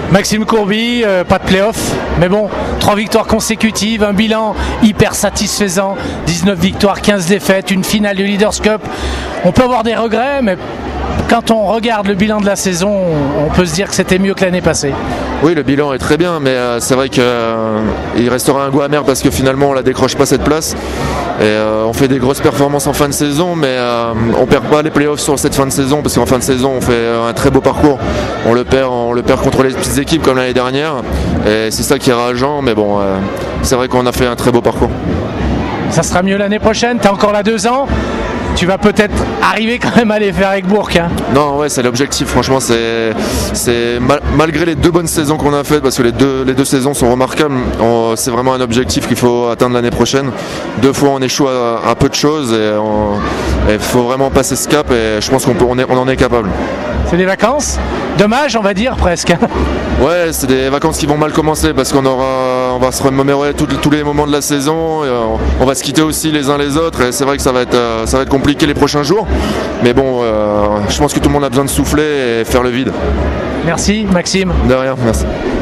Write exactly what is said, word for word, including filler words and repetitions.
Maxime Courby, euh, pas de play-off, mais bon, trois victoires consécutives, un bilan hyper satisfaisant, dix-neuf victoires, quinze défaites, une finale du Leaders Cup. On peut avoir des regrets, mais quand on regarde le bilan de la saison, on peut se dire que c'était mieux que l'année passée. Oui, le bilan est très bien, mais euh, c'est vrai qu'il euh, restera un goût amer parce que finalement on la décroche pas cette place. Et euh, on fait des grosses performances en fin de saison, mais euh, on perd pas les playoffs sur cette fin de saison parce qu'en fin de saison on fait euh, un très beau parcours. On le perd, on le perd contre les petites équipes comme l'année dernière, et c'est ça qui est rageant. Mais bon, euh, c'est vrai qu'on a fait un très beau parcours. Ça sera mieux l'année prochaine. T'as encore là deux ans. Tu vas peut-être arriver quand même à les faire avec Bourg. Hein. Non, ouais, c'est l'objectif. Franchement, c'est, c'est mal, malgré les deux bonnes saisons qu'on a faites, parce que les deux, les deux saisons sont remarquables. On, c'est vraiment un objectif qu'il faut atteindre l'année prochaine. Deux fois, on échoue à, à peu de choses et il faut vraiment passer ce cap. Et je pense qu'on peut, on, est, on en est capable. C'est des vacances. Dommage, on va dire presque. Ouais, c'est des vacances qui vont mal commencer parce qu'on aura, on va se remémorer tous les moments de la saison. Et on, on va se quitter aussi les uns les autres. Et c'est vrai que ça va être, ça va être compliqué les prochains jours, mais bon, euh, je pense que tout le monde a besoin de souffler et faire le vide. Merci Maxime. De rien, merci.